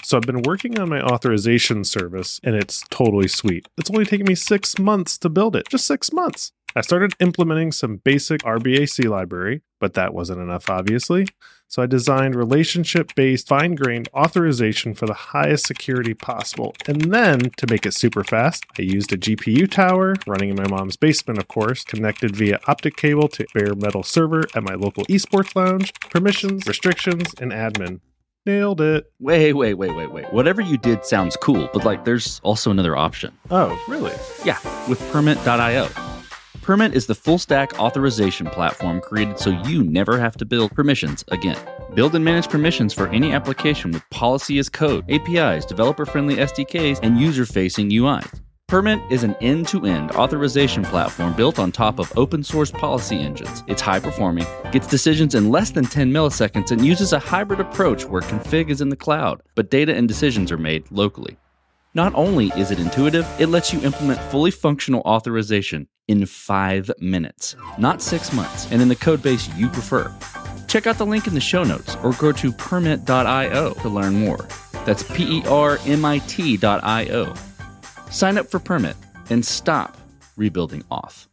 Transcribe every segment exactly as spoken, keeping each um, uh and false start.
So I've been working on my authorization service, and it's totally sweet. It's only taken me six months to build it. Just six months. I started implementing some basic R B A C library, but that wasn't enough, obviously. So I designed relationship-based, fine-grained authorization for the highest security possible. And then, to make it super fast, I used a G P U tower, running in my mom's basement, of course, connected via optic cable to bare metal server at my local esports lounge, permissions, restrictions, and admin. Nailed it. Wait, wait, wait, wait, wait. Whatever you did sounds cool, but like there's also another option. Oh, really? Yeah, with Permit dot io. Permit is the full-stack authorization platform created so you never have to build permissions again. Build and manage permissions for any application with policy as code, A P Is, developer-friendly S D Ks, and user-facing U Is. Permit is an end-to-end authorization platform built on top of open-source policy engines. It's high-performing, gets decisions in less than ten milliseconds, and uses a hybrid approach where config is in the cloud, but data and decisions are made locally. Not only is it intuitive, it lets you implement fully functional authorization in five minutes, not six months, and in the code base you prefer. Check out the link in the show notes or go to permit dot io to learn more. That's P E R M I T dot I O. Sign up for Permit and stop rebuilding auth.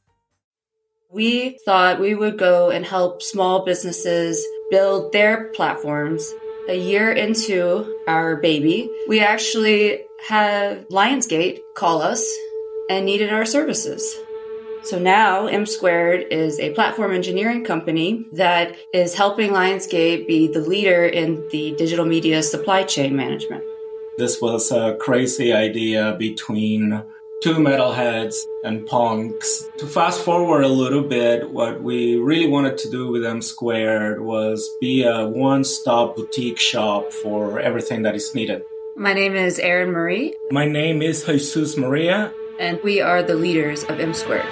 We thought we would go and help small businesses build their platforms. A year into our baby, we actually had Lionsgate call us and needed our services. So now M Squared is a platform engineering company that is helping Lionsgate be the leader in the digital media supply chain management. This was a crazy idea between two metalheads and punks. To fast forward a little bit, what we really wanted to do with M Squared was be a one-stop boutique shop for everything that is needed. My name is Erin Marie. My name is Jesus Maria. And we are the leaders of M Squared.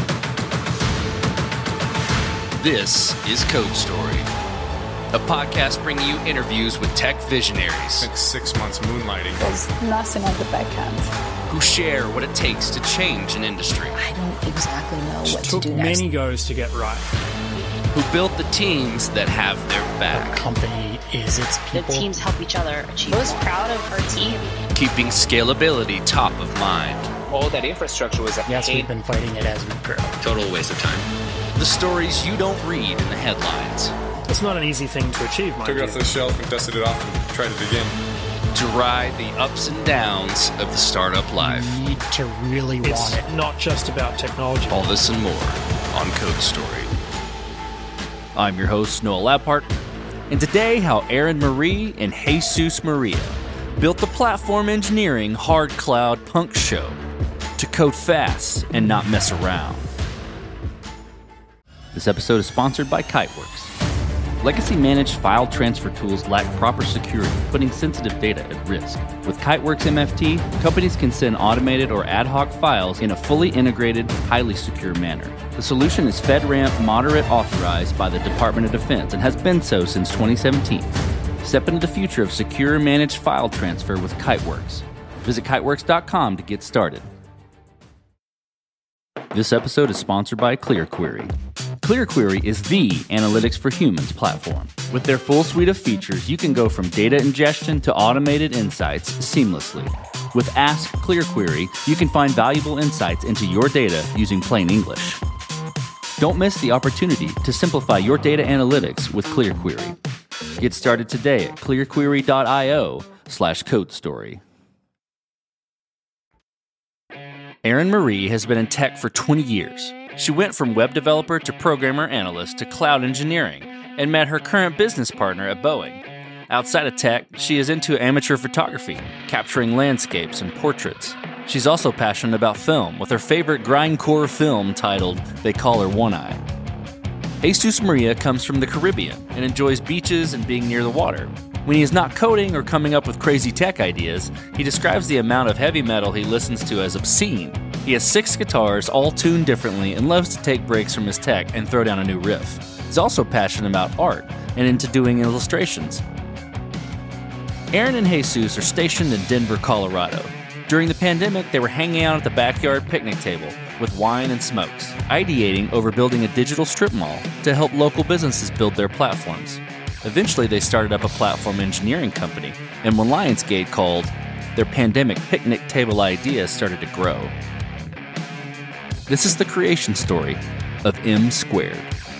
This is Code Story, a podcast bringing you interviews with tech visionaries. Spent six months moonlighting. There's nothing at the back end. Who share what it takes to change an industry. I don't exactly know what to do next. Took many goes to get right. Who built the teams that have their back. Our company is its people. The teams help each other achieve. Most proud of our team. Keeping scalability top of mind. All that infrastructure was a Yes, pain. We've been fighting it as we grow. Total waste of time. The stories you don't read in the headlines. It's not an easy thing to achieve, mind Took it you. off the shelf and dusted it off and tried it again. To ride the ups and downs of the startup life. You need to really it's want it. It's not just about technology. All this and more on Code Story. I'm your host, Noah Lappart, and today how Erin Marie and Jesus Maria built the platform engineering hard cloud punk show to code fast and not mess around. This episode is sponsored by Kiteworks. Legacy managed file transfer tools lack proper security, putting sensitive data at risk. With Kiteworks M F T, companies can send automated or ad hoc files in a fully integrated, highly secure manner. The solution is FedRAMP Moderate authorized by the Department of Defense and has been so since twenty seventeen. Step into the future of secure managed file transfer with Kiteworks. Visit kiteworks dot com to get started. This episode is sponsored by ClearQuery. ClearQuery is the Analytics for Humans platform. With their full suite of features, you can go from data ingestion to automated insights seamlessly. With Ask ClearQuery, you can find valuable insights into your data using plain English. Don't miss the opportunity to simplify your data analytics with ClearQuery. Get started today at clearquery dot io slash code story. Erin Marie has been in tech for twenty years. She went from web developer to programmer analyst to cloud engineering and met her current business partner at Boeing. Outside of tech, she is into amateur photography, capturing landscapes and portraits. She's also passionate about film, with her favorite grindcore film titled They Call Her One Eye. Jesus Maria comes from the Caribbean and enjoys beaches and being near the water. When he is not coding or coming up with crazy tech ideas, he describes the amount of heavy metal he listens to as obscene. He has six guitars, all tuned differently, and loves to take breaks from his tech and throw down a new riff. He's also passionate about art and into doing illustrations. Erin and Jesus are stationed in Denver, Colorado. During the pandemic, they were hanging out at the backyard picnic table with wine and smokes, ideating over building a digital strip mall to help local businesses build their platforms. Eventually, they started up a platform engineering company, and when Lionsgate called, their pandemic picnic table idea started to grow. This is the creation story of M Squared.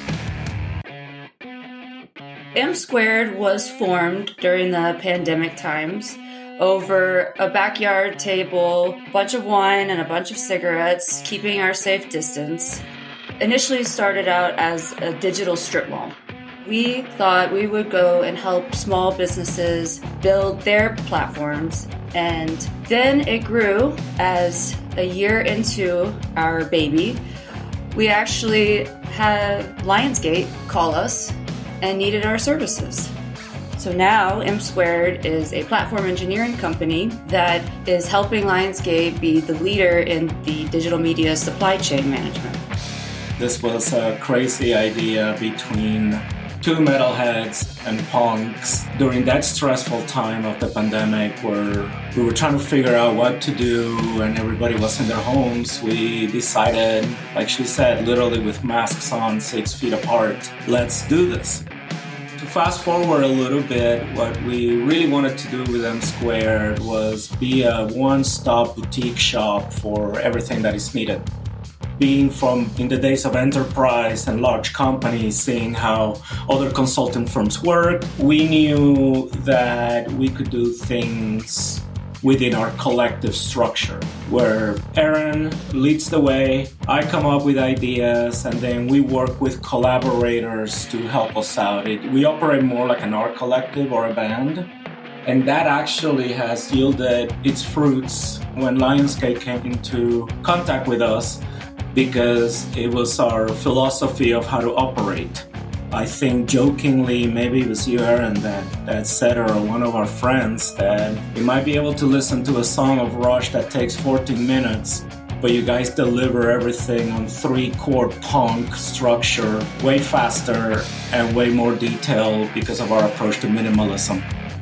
M Squared was formed during the pandemic times over a backyard table, a bunch of wine, and a bunch of cigarettes, keeping our safe distance. Initially started out as a digital strip mall. We thought we would go and help small businesses build their platforms, and then it grew as a year into our baby. We actually had Lionsgate call us and needed our services. So now M Squared is a platform engineering company that is helping Lionsgate be the leader in the digital media supply chain management. This was a crazy idea between two metalheads and punks during that stressful time of the pandemic where we were trying to figure out what to do and everybody was in their homes. We decided, like she said, literally with masks on, six feet apart, let's do this. To fast forward a little bit, what we really wanted to do with M Squared was be a one-stop boutique shop for everything that is needed. Being from in the days of enterprise and large companies, seeing how other consulting firms work, we knew that we could do things within our collective structure, where Aaron leads the way, I come up with ideas, and then we work with collaborators to help us out. It, we operate more like an art collective or a band, and that actually has yielded its fruits when Lionsgate came into contact with us, because it was our philosophy of how to operate. I think jokingly, maybe it was you, Aaron, that, that said, or one of our friends, that we might be able to listen to a song of Rush that takes fourteen minutes, but you guys deliver everything on three-chord punk structure way faster and way more detailed because of our approach to minimalism.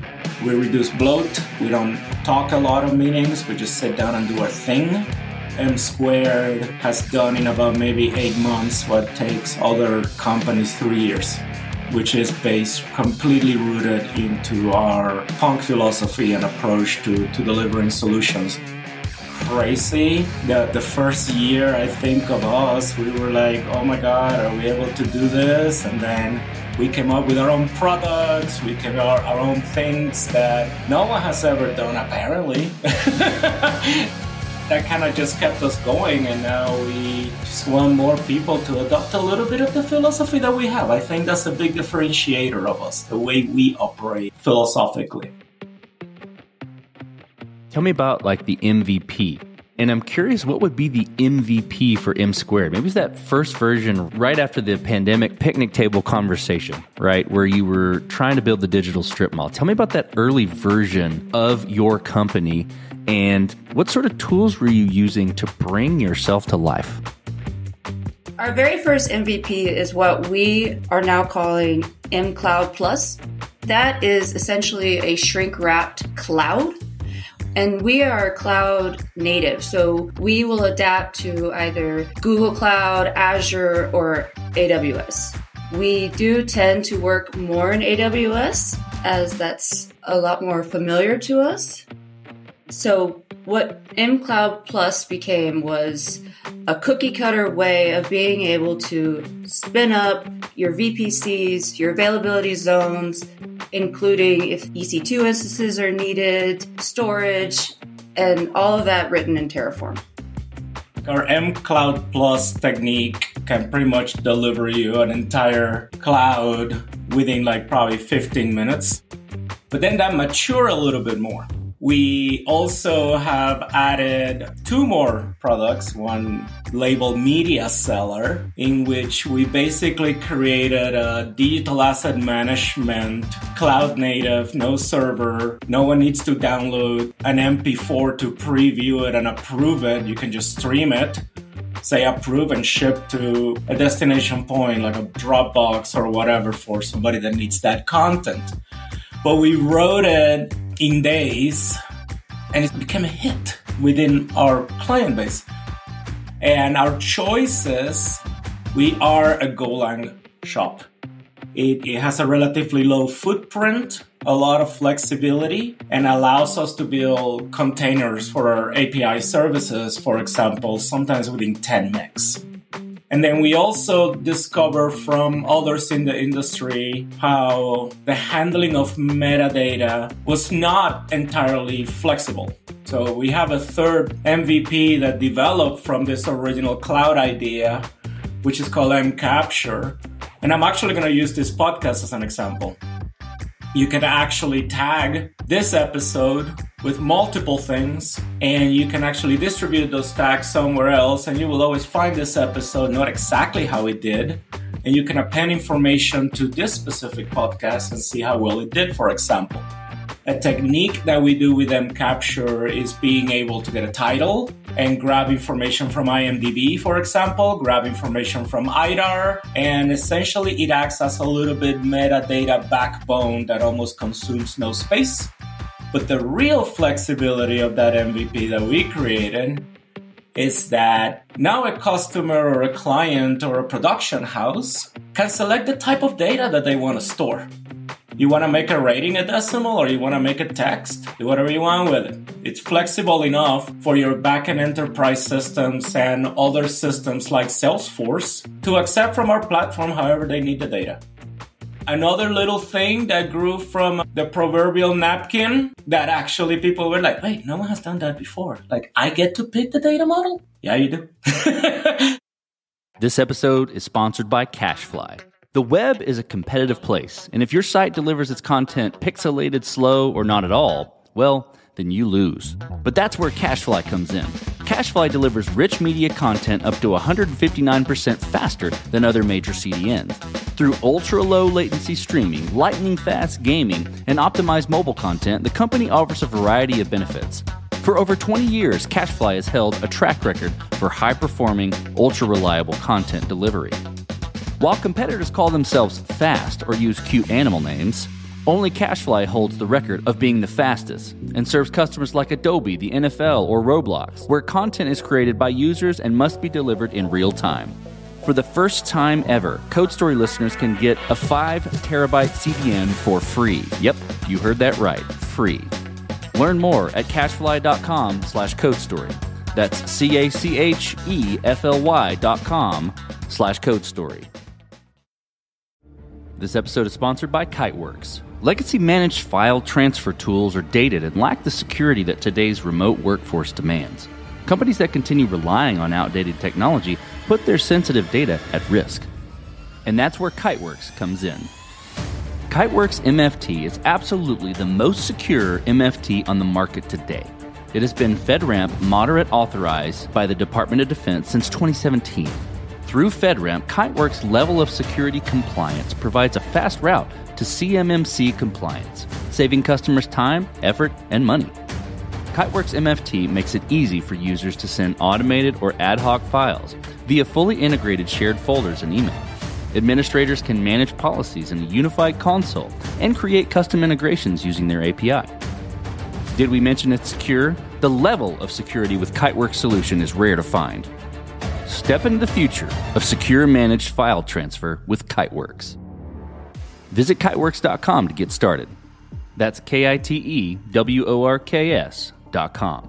We reduce bloat, we don't talk a lot of meetings, we just sit down and do our thing. M Squared has done in about maybe eight months what takes other companies three years, which is based completely rooted into our punk philosophy and approach to, to delivering solutions. Crazy. The, the first year, I think, of us, we were like, oh my God, are we able to do this? And then we came up with our own products, we came up with our own things that no one has ever done, apparently. That kind of just kept us going, and now we just want more people to adopt a little bit of the philosophy that we have. I think that's a big differentiator of us, the way we operate philosophically. Tell me about like the M V P. And I'm curious, what would be the M V P for M Squared? Maybe it's that first version right after the pandemic picnic table conversation, right? Where you were trying to build the digital strip mall. Tell me about that early version of your company and what sort of tools were you using to bring yourself to life? Our very first M V P is what we are now calling M Cloud Plus. That is essentially a shrink-wrapped cloud. And we are cloud native, so we will adapt to either Google Cloud, Azure, or A W S. We do tend to work more in A W S, as that's a lot more familiar to us. So what M Cloud Plus became was a cookie cutter way of being able to spin up your V P Cs, your availability zones, including if E C two instances are needed, storage, and all of that written in Terraform. Our M Cloud Plus technique can pretty much deliver you an entire cloud within like probably fifteen minutes. But then that mature a little bit more. We also have added two more products, one labeled Media Seller, in which we basically created a digital asset management, cloud native, no server. No one needs to download an M P four to preview it and approve it. You can just stream it, say approve, and ship to a destination point like a Dropbox or whatever for somebody that needs that content. But we wrote it in days, and it became a hit within our client base. And our choices, we are a Golang shop. It, it has a relatively low footprint, a lot of flexibility, and allows us to build containers for our A P I services, for example, sometimes within ten megs. And then we also discover from others in the industry how the handling of metadata was not entirely flexible. So we have a third M V P that developed from this original cloud idea, which is called mCapture. And I'm actually going to use this podcast as an example. You can actually tag this episode with multiple things, and you can actually distribute those tags somewhere else, and you will always find this episode, not exactly how it did, and you can append information to this specific podcast and see how well it did, for example. A technique that we do with mCapture is being able to get a title and grab information from IMDb, for example, grab information from I D A R, and essentially it acts as a little bit metadata backbone that almost consumes no space. But the real flexibility of that M V P that we created is that now a customer or a client or a production house can select the type of data that they want to store. You want to make a rating a decimal, or you want to make a text? Do whatever you want with it. It's flexible enough for your backend enterprise systems and other systems like Salesforce to accept from our platform however they need the data. Another little thing that grew from the proverbial napkin that actually people were like, wait, no one has done that before. Like, I get to pick the data model? Yeah, you do. This episode is sponsored by CacheFly. The web is a competitive place, and if your site delivers its content pixelated, slow, or not at all, well, then you lose. But that's where CacheFly comes in. CacheFly delivers rich media content up to one hundred fifty-nine percent faster than other major C D Ns. Through ultra-low latency streaming, lightning-fast gaming, and optimized mobile content, the company offers a variety of benefits. For over twenty years, CacheFly has held a track record for high-performing, ultra-reliable content delivery. While competitors call themselves fast or use cute animal names, only CacheFly holds the record of being the fastest and serves customers like Adobe, the N F L, or Roblox, where content is created by users and must be delivered in real time. For the first time ever, CodeStory listeners can get a five terabyte C D N for free. Yep, you heard that right, free. Learn more at cachefly.com slash CodeStory. That's C-A-C-H-E-F-L-Y dot com slash CodeStory. This episode is sponsored by Kiteworks. Legacy managed file transfer tools are dated and lack the security that today's remote workforce demands. Companies that continue relying on outdated technology put their sensitive data at risk. And that's where Kiteworks comes in. Kiteworks M F T is absolutely the most secure M F T on the market today. It has been FedRAMP moderate authorized by the Department of Defense since twenty seventeen. Through FedRAMP, Kiteworks' level of security compliance provides a fast route to C M M C compliance, saving customers time, effort, and money. Kiteworks M F T makes it easy for users to send automated or ad hoc files via fully integrated shared folders and email. Administrators can manage policies in a unified console and create custom integrations using their A P I. Did we mention it's secure? The level of security with Kiteworks solution is rare to find. Step into the future of secure managed file transfer with Kiteworks. Visit kiteworks dot com to get started. That's K I T E W O R K S dot com.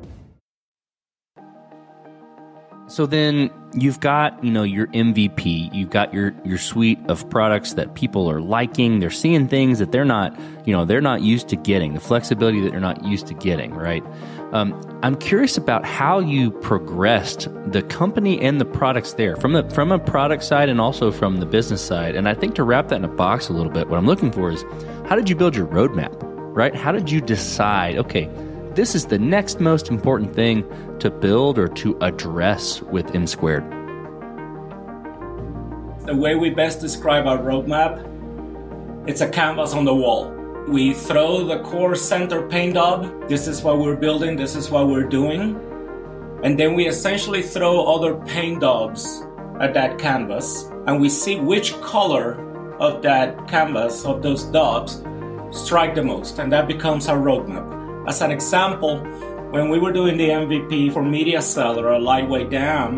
So then you've got, you know, your M V P, you've got your, your suite of products that people are liking. They're seeing things that they're not, you know, they're not used to getting, the flexibility that they're not used to getting, right? Um, I'm curious about how you progressed the company and the products there from the from a product side and also from the business side. And I think to wrap that in a box a little bit, what I'm looking for is how did you build your roadmap, right? How did you decide, okay, this is the next most important thing to build or to address with M Squared? The way we best describe our roadmap, it's a canvas on the wall. We throw the core center paint job. This is what we're building. This is what we're doing. And then we essentially throw other paint jobs at that canvas. And we see which color of that canvas, of those dots, strike the most. And that becomes our roadmap. As an example, when we were doing the M V P for MediaSeller, a lightweight D A M,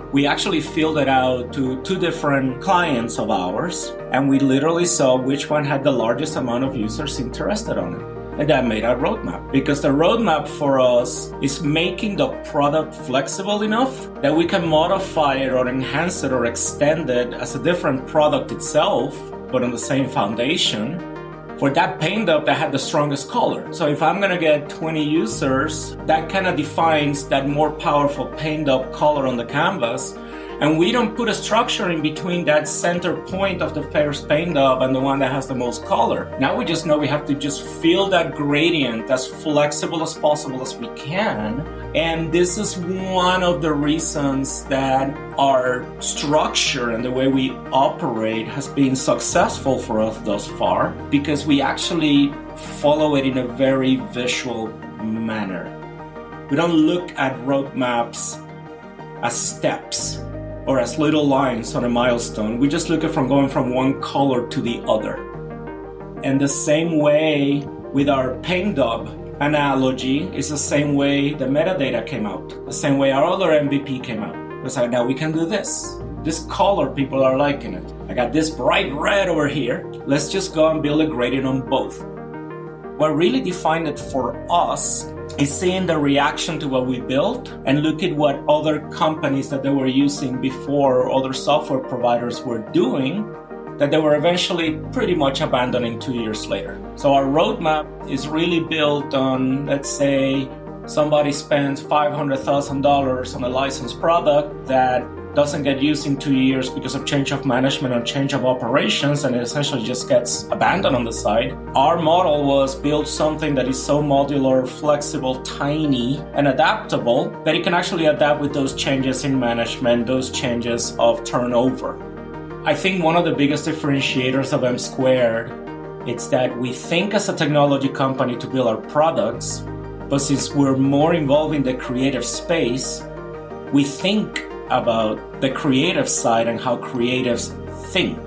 We actually filled it out to two different clients of ours, and we literally saw which one had the largest amount of users interested on it. And that made our roadmap, because the roadmap for us is making the product flexible enough that we can modify it or enhance it or extend it as a different product itself, but on the same foundation, for that paint up that had the strongest color. So if I'm gonna get twenty users, that kind of defines that more powerful paint up color on the canvas. And we don't put a structure in between that center point of the first paint up and the one that has the most color. Now we just know we have to just fill that gradient as flexible as possible as we can. And this is one of the reasons that our structure and the way we operate has been successful for us thus far, because we actually follow it in a very visual manner. We don't look at roadmaps as steps or as little lines on a milestone. We just look at from going from one color to the other. And the same way with our paint up analogy is the same way the metadata came out, the same way our other M V P came out. It's like, now we can do this. This color, people are liking it. I got this bright red over here. Let's just go and build a gradient on both. What really defined it for us is seeing the reaction to what we built and look at what other companies that they were using before, or other software providers were doing, that they were eventually pretty much abandoning two years later. So our roadmap is really built on, let's say, somebody spends five hundred thousand dollars on a licensed product that doesn't get used in two years because of change of management or change of operations, and it essentially just gets abandoned on the side. Our model was build something that is so modular, flexible, tiny, and adaptable that it can actually adapt with those changes in management, those changes of turnover. I think one of the biggest differentiators of M Squared is that we think as a technology company to build our products, but since we're more involved in the creative space, we think about the creative side and how creatives think.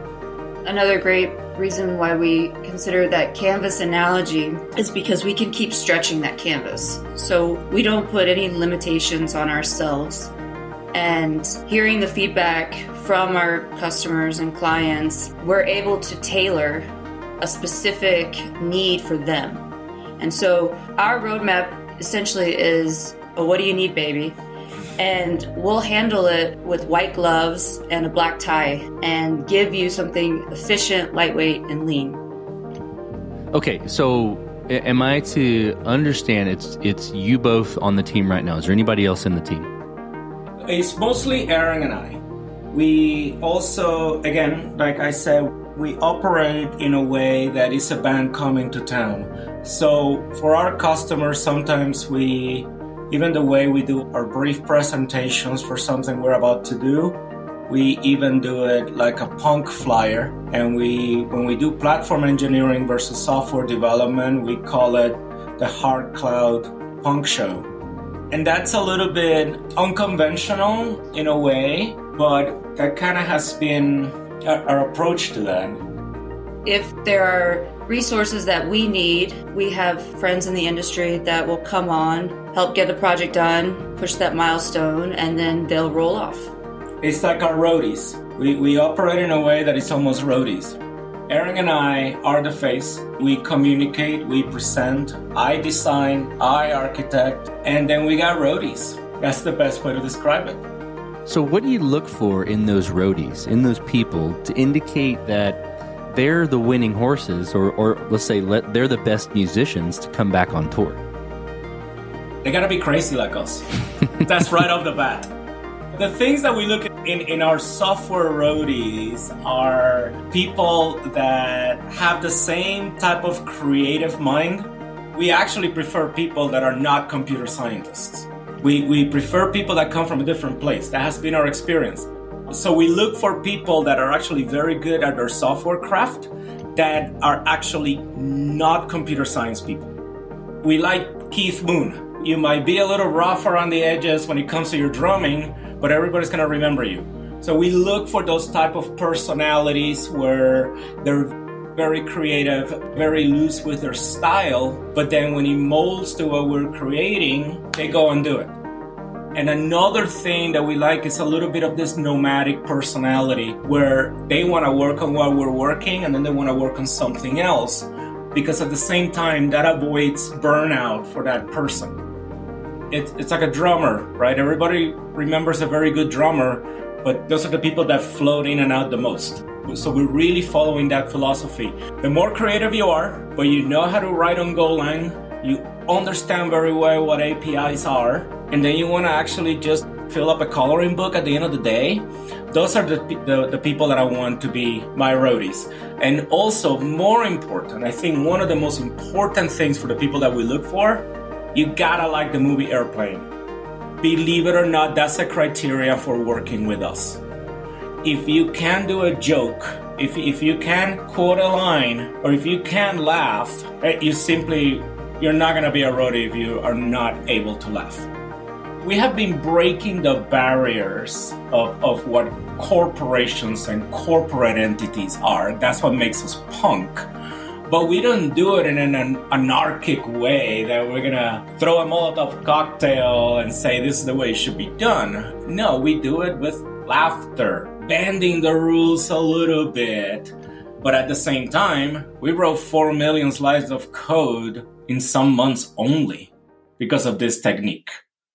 Another great reason why we consider that canvas analogy is because we can keep stretching that canvas. So we don't put any limitations on ourselves. And hearing the feedback from our customers and clients, we're able to tailor a specific need for them. And so our roadmap essentially is, oh, what do you need, baby? And we'll handle it with white gloves and a black tie and give you something efficient, lightweight, and lean. Okay, so am I to understand it's it's you both on the team right now? Is there anybody else in the team? It's mostly Aaron and I. We also, again, like I said, we operate in a way that is a band coming to town. So for our customers, sometimes we, even the way we do our brief presentations for something we're about to do, we even do it like a punk flyer. And we, when we do platform engineering versus software development, we call it the Hard Cloud Punk Show. And that's a little bit unconventional in a way, but that kind of has been our, our approach to that. If there are resources that we need, we have friends in the industry that will come on, help get the project done, push that milestone, and then they'll roll off. It's like our roadies. We, we operate in a way that is almost roadies. Aaron and I are the face. We communicate, we present, I design, I architect, and then we got roadies. That's the best way to describe it. So what do you look for in those roadies, in those people, to indicate that they're the winning horses, or, or let's say let, they're the best musicians to come back on tour? They gotta be crazy like us. That's right off the bat. The things that we look at in, in our software roadies are people that have the same type of creative mind. We actually prefer people that are not computer scientists. We, we prefer people that come from a different place. That has been our experience. So we look for people that are actually very good at their software craft, that are actually not computer science people. We like Keith Moon. You might be a little rough around the edges when it comes to your drumming, but everybody's going to remember you. So we look for those type of personalities where they're very creative, very loose with their style, but then when it molds to what we're creating, they go and do it. And another thing that we like is a little bit of this nomadic personality where they want to work on what we're working and then they want to work on something else, because at the same time that avoids burnout for that person. It's, it's like a drummer, right? Everybody remembers a very good drummer, but those are the people that float in and out the most. So we're really following that philosophy. The more creative you are, but you know how to write on Golang, you understand very well what A P Is are, and then you want to actually just fill up a coloring book at the end of the day, those are the, the, the people that I want to be my roadies. And also, more important, I think one of the most important things for the people that we look for, you gotta like the movie Airplane. Believe it or not, that's a criteria for working with us. If you can do a joke, if, if you can quote a line, or if you can laugh, you simply, you're not gonna be a roadie if you are not able to laugh. We have been breaking the barriers of, of what corporations and corporate entities are. That's what makes us punk. But we don't do it in an anarchic way that we're gonna throw a Molotov cocktail and say this is the way it should be done. No, we do it with laughter, bending the rules a little bit. But at the same time, we wrote four million lines of code in some months only because of this technique.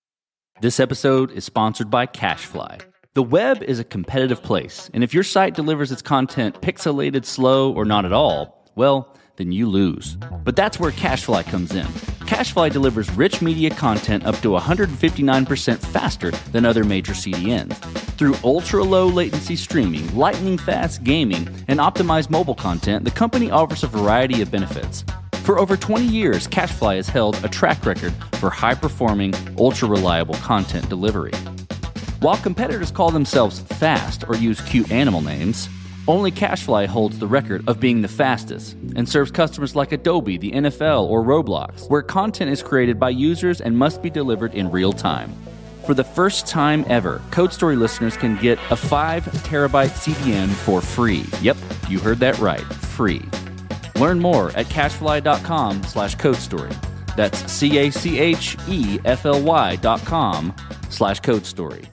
This episode is sponsored by CacheFly. The web is a competitive place, and if your site delivers its content pixelated, slow, or not at all, well, then you lose. But that's where CacheFly comes in. CacheFly delivers rich media content up to one hundred fifty-nine percent faster than other major C D Ns. Through ultra-low latency streaming, lightning-fast gaming, and optimized mobile content, the company offers a variety of benefits. For over twenty years, CacheFly has held a track record for high-performing, ultra-reliable content delivery. While competitors call themselves fast or use cute animal names, only CacheFly holds the record of being the fastest and serves customers like Adobe, the N F L, or Roblox, where content is created by users and must be delivered in real time. For the first time ever, CodeStory listeners can get a five terabyte C D N for free. Yep, you heard that right, free. Learn more at cachefly.com slash codestory. That's C-A-C-H-E-F-L-Y dot com slash codestory.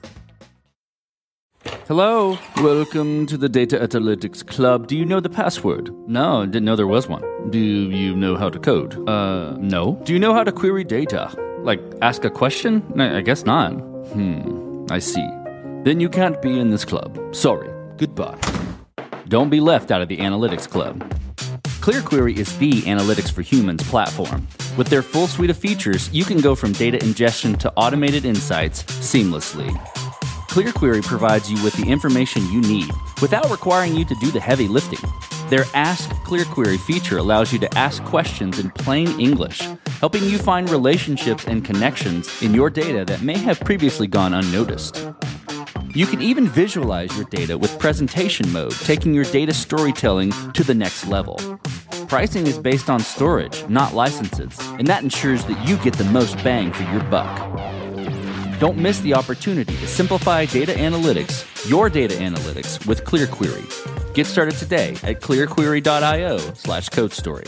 Hello, welcome to the Data Analytics Club. Do you know the password? No, didn't know there was one. Do you know how to code? Uh, no. Do you know how to query data? Like, ask a question? No, I guess not. Hmm, I see. Then you can't be in this club. Sorry, goodbye. Don't be left out of the Analytics Club. ClearQuery is the Analytics for Humans platform. With their full suite of features, you can go from data ingestion to automated insights seamlessly. ClearQuery provides you with the information you need without requiring you to do the heavy lifting. Their Ask ClearQuery feature allows you to ask questions in plain English, helping you find relationships and connections in your data that may have previously gone unnoticed. You can even visualize your data with presentation mode, taking your data storytelling to the next level. Pricing is based on storage, not licenses, and that ensures that you get the most bang for your buck. Don't miss the opportunity to simplify data analytics, your data analytics, with ClearQuery. Get started today at clearquery.io slash codestory.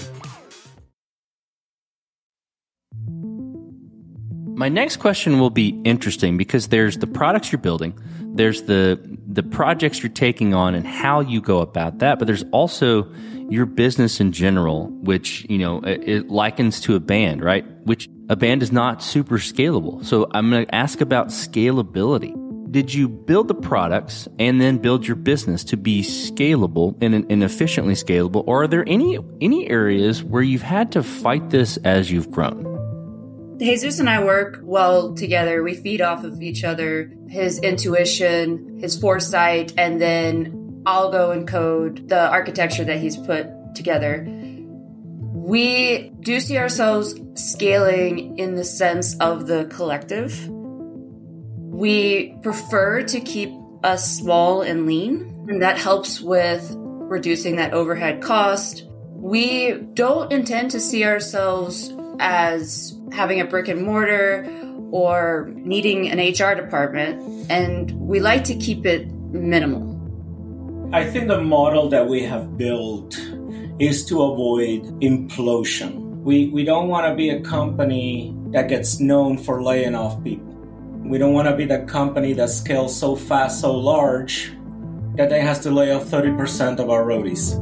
My next question will be interesting because there's the products you're building, there's the the projects you're taking on and how you go about that, but there's also your business in general, which, you know, it, it likens to a band, right? Which a band is not super scalable. So I'm going to ask about scalability. Did you build the products and then build your business to be scalable and, and efficiently scalable? Or are there any any areas where you've had to fight this as you've grown? Jesus and I work well together. We feed off of each other, his intuition, his foresight, and then I'll go and code the architecture that he's put together. We do see ourselves scaling in the sense of the collective. We prefer to keep us small and lean, and that helps with reducing that overhead cost. We don't intend to see ourselves as having a brick and mortar or needing an H R department, and we like to keep it minimal. I think the model that we have built is to avoid implosion. We we don't want to be a company that gets known for laying off people. We don't want to be the company that scales so fast, so large, that they has to lay off thirty percent of our roadies.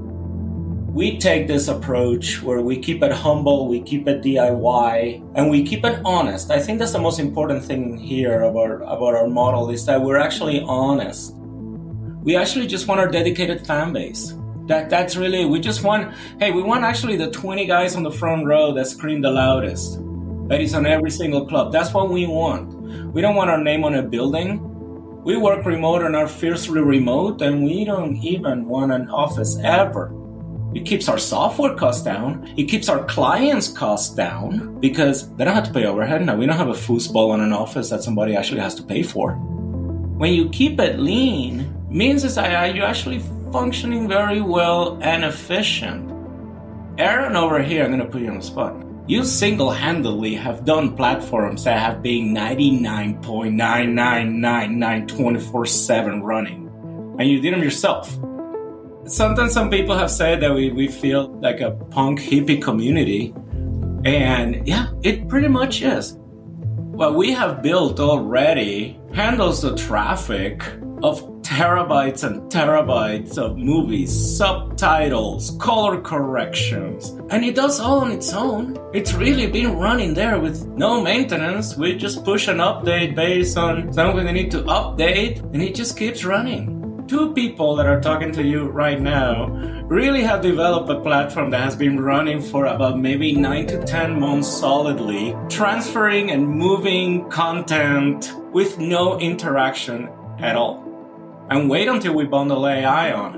We take this approach where we keep it humble, we keep it D I Y, and we keep it honest. I think that's the most important thing here about, about our model is that we're actually honest. We actually just want our dedicated fan base. That That's really, we just want, hey, we want actually the twenty guys on the front row that scream the loudest. That is on every single club. That's what we want. We don't want our name on a building. We work remote and are fiercely remote, and we don't even want an office ever. It keeps our software costs down. It keeps our clients' costs down because they don't have to pay overhead. Now, we don't have a foosball on an office that somebody actually has to pay for. When you keep it lean, means is that you're actually functioning very well and efficient. Aaron over here, I'm going to put you on the spot. You single-handedly have done platforms that have been ninety-nine point nine nine nine nine twenty-four seven running. And you did them yourself. Sometimes some people have said that we, we feel like a punk hippie community. And yeah, it pretty much is. What we have built already handles the traffic of terabytes and terabytes of movies, subtitles, color corrections. And it does all on its own. It's really been running there with no maintenance. We just push an update based on something we need to update, and it just keeps running. Two people that are talking to you right now really have developed a platform that has been running for about maybe nine to ten months solidly, transferring and moving content with no interaction at all. And wait until we bundle A I on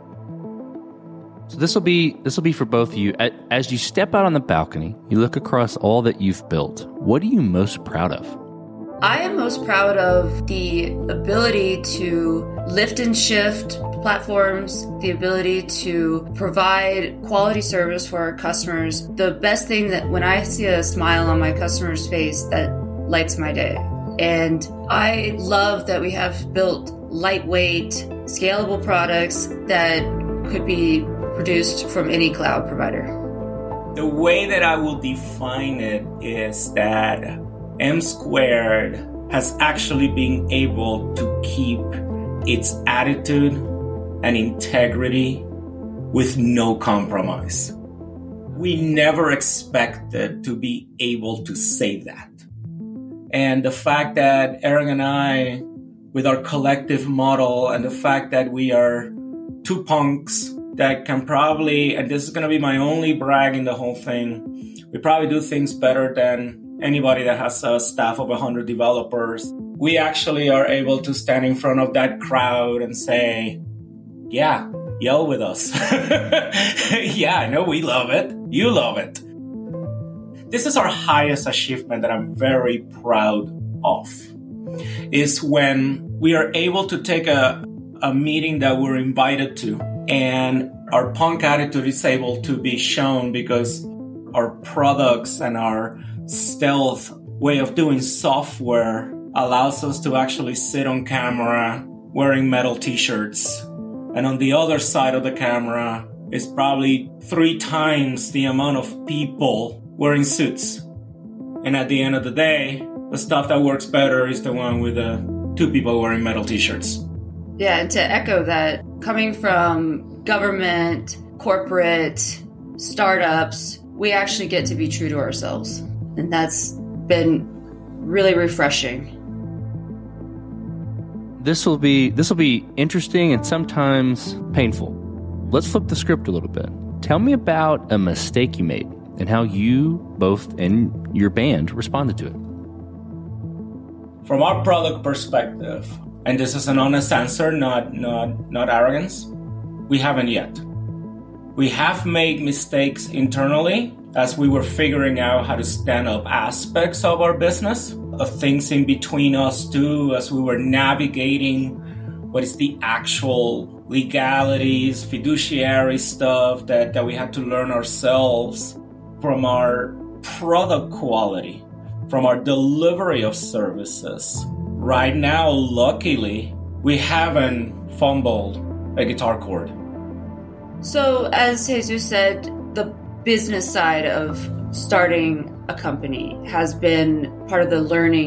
it. So this will be this will be for both of you. As you step out on the balcony, you look across all that you've built. What are you most proud of? I am most proud of the ability to lift and shift platforms, the ability to provide quality service for our customers. The best thing that when I see a smile on my customer's face, that lights my day. And I love that we have built lightweight, scalable products that could be produced from any cloud provider. The way that I will define it is that M Squared has actually been able to keep its attitude and integrity with no compromise. We never expected to be able to say that. And the fact that Aaron and I, with our collective model, and the fact that we are two punks that can probably, and this is going to be my only brag in the whole thing, we probably do things better than anybody that has a staff of one hundred developers. We actually are able to stand in front of that crowd and say, yeah, yell with us. Yeah, I know we love it. You love it. This is our highest achievement that I'm very proud of, is when we are able to take a, a meeting that we're invited to, and our punk attitude is able to be shown because our products and our stealth way of doing software allows us to actually sit on camera wearing metal t-shirts. And on the other side of the camera is probably three times the amount of people wearing suits. And at the end of the day, the stuff that works better is the one with the two people wearing metal t-shirts. Yeah, and to echo that, coming from government, corporate, startups, we actually get to be true to ourselves. And that's been really refreshing. This will be this will be interesting and sometimes painful. Let's flip the script a little bit. Tell me about a mistake you made and how you both and your band responded to it. From our product perspective, and this is an honest answer, not not not arrogance, we haven't yet. We have made mistakes internally as we were figuring out how to stand up aspects of our business, of things in between us too, as we were navigating what is the actual legalities, fiduciary stuff that, that we had to learn ourselves, from our product quality, from our delivery of services. Right now, luckily, we haven't fumbled a guitar chord. So, as Jesus said, the business side of starting a company has been part of the learning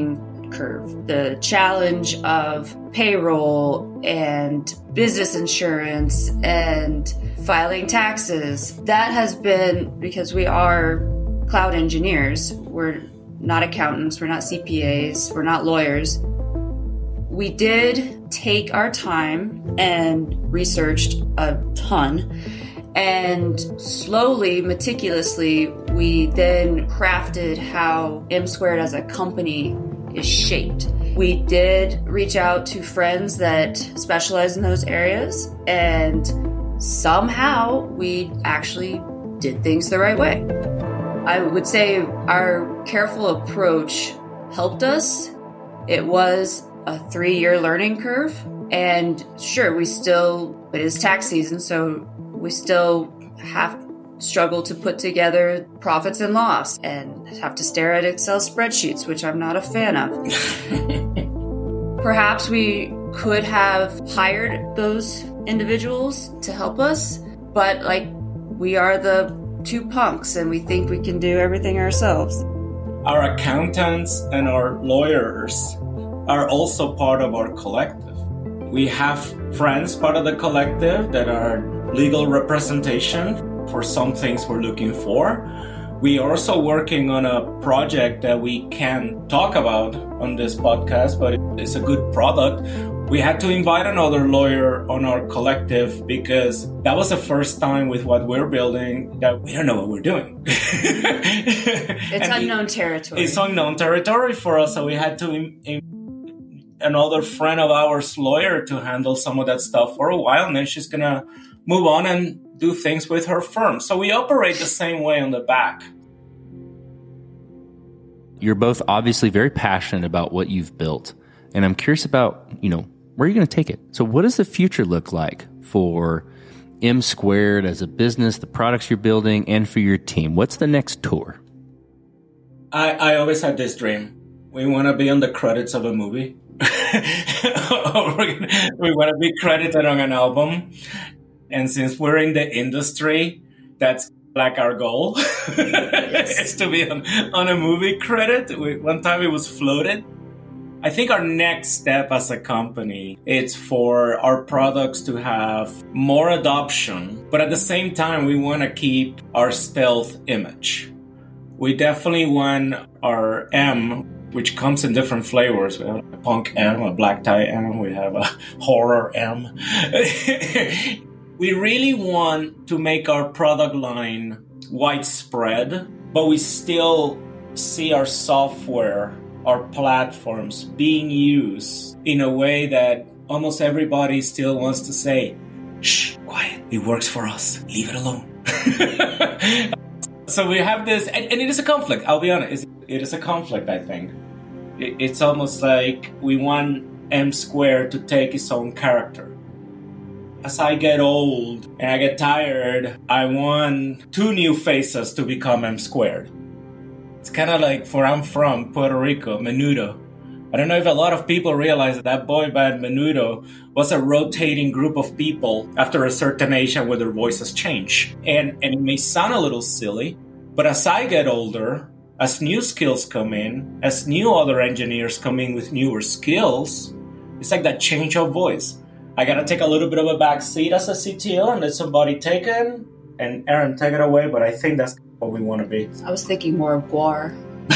curve. The challenge of payroll and business insurance and filing taxes, that has been, because we are cloud engineers, we're not accountants, we're not C P As, we're not lawyers. We did take our time and researched a ton, and slowly, meticulously, we then crafted how M Squared as a company is shaped. We did reach out to friends that specialize in those areas, and somehow we actually did things the right way. I would say our careful approach helped us. It was a three-year learning curve, and sure, we still, it is tax season, so we still have struggle to put together profits and loss and have to stare at Excel spreadsheets, which I'm not a fan of. Perhaps we could have hired those individuals to help us, but like, we are the two punks and we think we can do everything ourselves. Our accountants and our lawyers are also part of our collective. We have friends part of the collective that are legal representation for some things we're looking for. We are also working on a project that we can't talk about on this podcast, but it's a good product. We had to invite another lawyer on our collective because that was the first time with what we're building that we don't know what we're doing. It's unknown territory. It's unknown territory for us, so we had to in, in, another friend of ours lawyer to handle some of that stuff for a while, and then she's going to move on and do things with her firm. So we operate the same way on the back. You're both obviously very passionate about what you've built. And I'm curious about, you know, where are you going to take it? So what does the future look like for M Squared as a business, the products you're building, and for your team? What's the next tour? I, I always had this dream. We want to be on the credits of a movie. We want to be credited on an album. And since we're in the industry, that's like our goal. Yes. It's to be on, on a movie credit. We, one time it was floated. I think our next step as a company is for our products to have more adoption, but at the same time, we want to keep our stealth image. We definitely want our M, which comes in different flavors. We have a punk M, a black tie M, we have a horror M. We really want to make our product line widespread, but we still see our software, our platforms being used in a way that almost everybody still wants to say, shh, quiet, it works for us, leave it alone. So we have this, and, and it is a conflict, I'll be honest, it is a conflict, I think. It, it's almost like we want M Squared to take its own character. As I get old and I get tired, I want two new faces to become M Squared. It's kind of like where I'm from, Puerto Rico, Menudo. I don't know if a lot of people realize that that boy band Menudo was a rotating group of people after a certain age where their voices change. And, and it may sound a little silly, but as I get older, as new skills come in, as new other engineers come in with newer skills, it's like that change of voice. I gotta take a little bit of a back seat as a C T O and let somebody take it. And Aaron, take it away, but I think that's what we want to be. I was thinking more of Guar.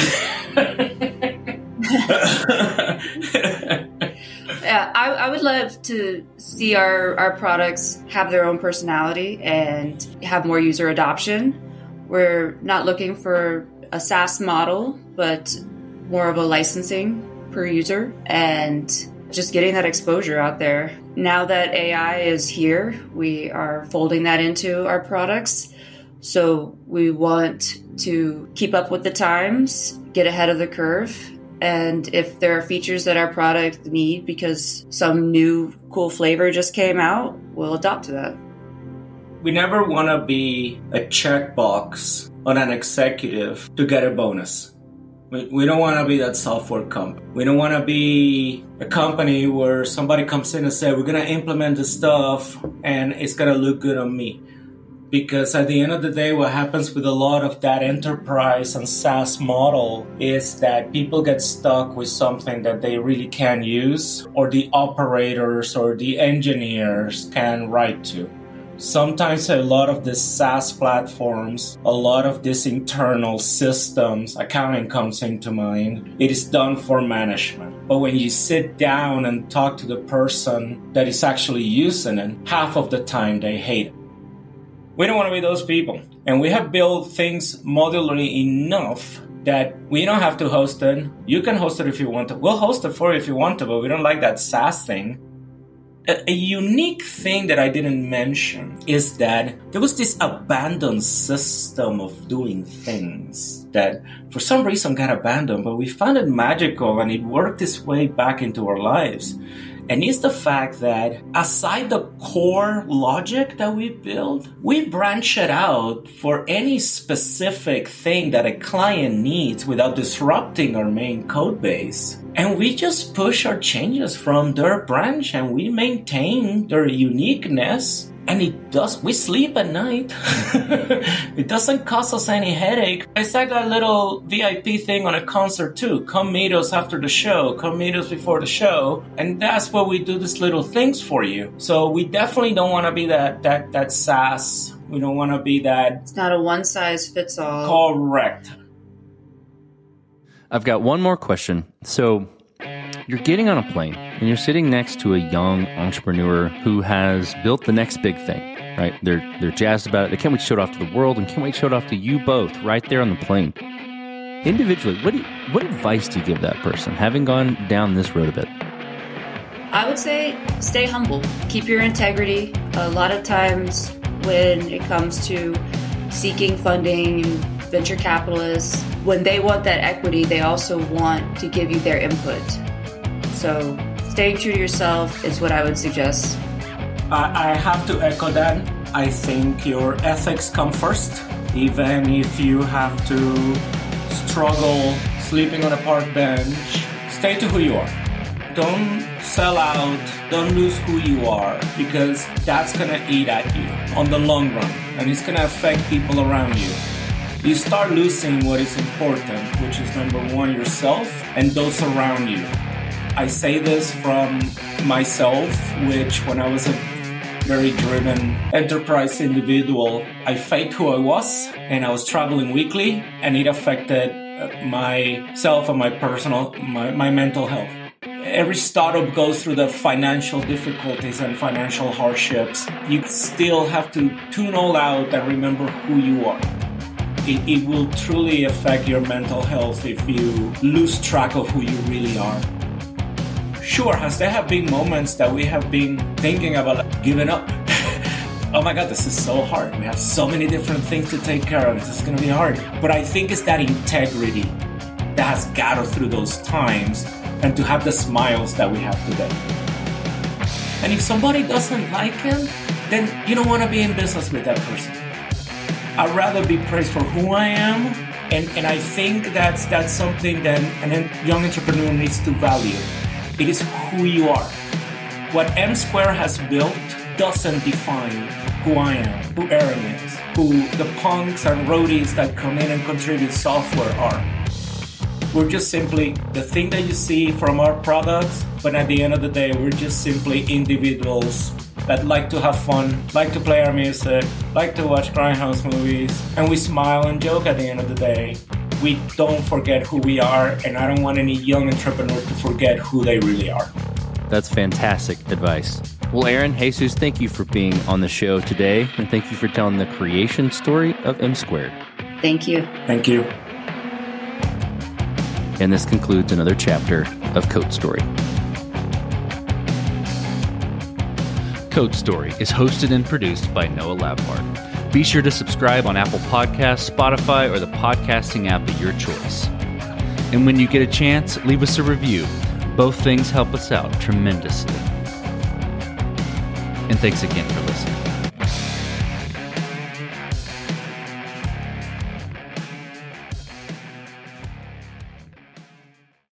Yeah, I, I would love to see our, our products have their own personality and have more user adoption. We're not looking for a SaaS model, but more of a licensing per user and just getting that exposure out there. Now that A I is here, we are folding that into our products. So we want to keep up with the times, get ahead of the curve. And if there are features that our product need because some new cool flavor just came out, we'll adopt to that. We never want to be a checkbox on an executive to get a bonus. We, we don't want to be that software company. We don't want to be a company where somebody comes in and says, we're going to implement this stuff and it's going to look good on me. Because at the end of the day, what happens with a lot of that enterprise and SaaS model is that people get stuck with something that they really can't use, or the operators or the engineers can write to. Sometimes a lot of the SaaS platforms, a lot of these internal systems, accounting comes into mind, it is done for management. But when you sit down and talk to the person that is actually using it, half of the time they hate it. We don't want to be those people. And we have built things modularly enough that we don't have to host it. You can host it if you want to. We'll host it for you if you want to, but we don't like that SaaS thing. A, a unique thing that I didn't mention is that there was this abandoned system of doing things that for some reason got abandoned, but we found it magical and it worked its way back into our lives. And it's the fact that aside the core logic that we build, we branch it out for any specific thing that a client needs without disrupting our main code base. And we just push our changes from their branch and we maintain their uniqueness. And it does, we sleep at night. It doesn't cause us any headache. It's like that little V I P thing on a concert too. Come meet us after the show. Come meet us before the show. And that's where we do these little things for you. So we definitely don't want to be that, that, that SaaS. We don't want to be that. It's not a one size fits all. Correct. I've got one more question. So you're getting on a plane and you're sitting next to a young entrepreneur who has built the next big thing, right? They're they're jazzed about it. They can't wait to show it off to the world and can't wait to show it off to you both right there on the plane. Individually, what do you, what advice do you give that person, having gone down this road a bit? I would say stay humble. Keep your integrity. A lot of times when it comes to seeking funding and venture capitalists, when they want that equity, they also want to give you their input. So staying true to yourself is what I would suggest. I, I have to echo that. I think your ethics come first. Even if you have to struggle sleeping on a park bench, stay to who you are. Don't sell out. Don't lose who you are, because that's going to eat at you on the long run. And it's going to affect people around you. You start losing what is important, which is number one, yourself and those around you. I say this from myself, which when I was a very driven enterprise individual, I faked who I was and I was traveling weekly, and it affected myself and my personal, my, my mental health. Every startup goes through the financial difficulties and financial hardships. You still have to tune all out and remember who you are. It, it will truly affect your mental health if you lose track of who you really are. Sure, has there have been moments that we have been thinking about giving up? Oh my God, this is so hard. We have so many different things to take care of. This is going to be hard. But I think it's that integrity that has got us through those times and to have the smiles that we have today. And if somebody doesn't like it, then you don't want to be in business with that person. I'd rather be praised for who I am, and, and I think that's that's something that a young entrepreneur needs to value. It is who you are. What M Squared has built doesn't define who I am, who Aaron is, who the punks and roadies that come in and contribute software are. We're just simply the thing that you see from our products, but at the end of the day, we're just simply individuals that like to have fun, like to play our music, like to watch grindhouse movies, and we smile and joke at the end of the day. We don't forget who we are, and I don't want any young entrepreneur to forget who they really are. That's fantastic advice. Well, Aaron, Jesus, thank you for being on the show today, and thank you for telling the creation story of M Squared. Thank you. Thank you. And this concludes another chapter of Code Story. Code Story is hosted and produced by Noah Labhart. Be sure to subscribe on Apple Podcasts, Spotify, or the podcasting app of your choice. And when you get a chance, leave us a review. Both things help us out tremendously. And thanks again for listening.